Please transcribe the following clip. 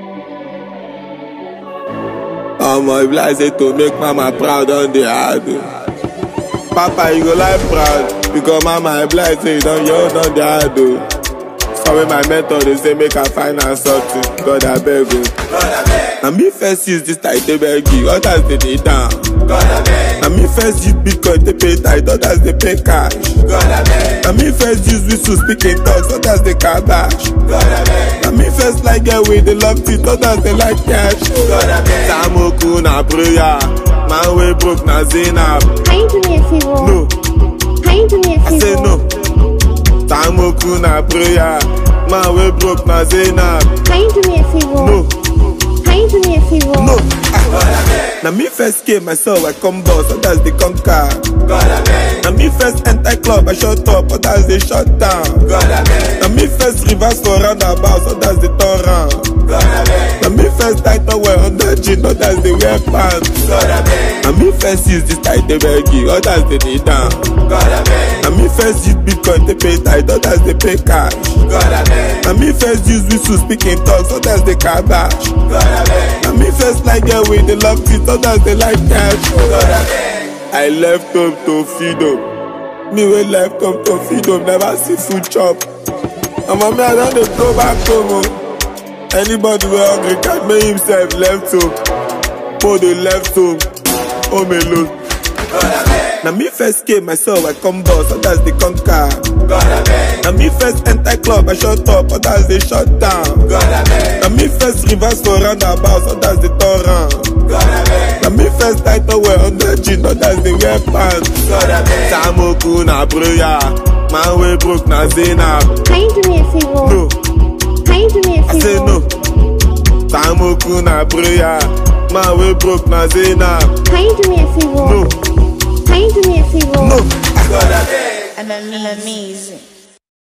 My blind say to make mama proud on the hard. Papa, you go like proud because mama blind say you don't on the hard. So when my mentor they say make a finance something, God I beg you. And me first use this title beg you, others they need down. And me first use Bitcoin to pay tight, others they pay cash. And me first use whistle speaking talks, others they cabash. And me first like get with the love teeth, others they like cash. Samoku na prayer, man we broke na Zainab. Can you do me a favor? No. Can you do me a favor? I say no. Samoku na prayer, man we broke na Zainab. Can you do me a favor? No. Can you do me a favor? No. Now me first came, I saw I come boss, others they conquer. Now me first enter club, I shut up, others they shut down. Now me first reverse for roundabouts, others they turn round. Now me first title wear under jean, others they wear pants. Now me first use this title baggy, others they need down. Now me first use Bitcoin to pay tight, others they pay cash. Now me first use whistle speaking talks, others they cabash. Now me first like get with the love teeth, others they like cash. I left home to feed them. Me we left home to feed them, never see food chop. And my man I don't go back home. Anybody who hungry can make himself left home. For the left home, home alone. Now me first came, I saw I come boss, others they conquer. Now me first enter club, I shut up, others they shut down. Now me first reverse for roundabouts, others they turn round. Now me first title wear under jean, others they wear pants. Samoku na prayer, man we broke na Zainab. Can you do me a favor? No. Can you do me a favor? I say no. Samoku na prayer, man we broke na Zainab. Can you do me a favor? No. Can you do me a favor? No. I'm amazing.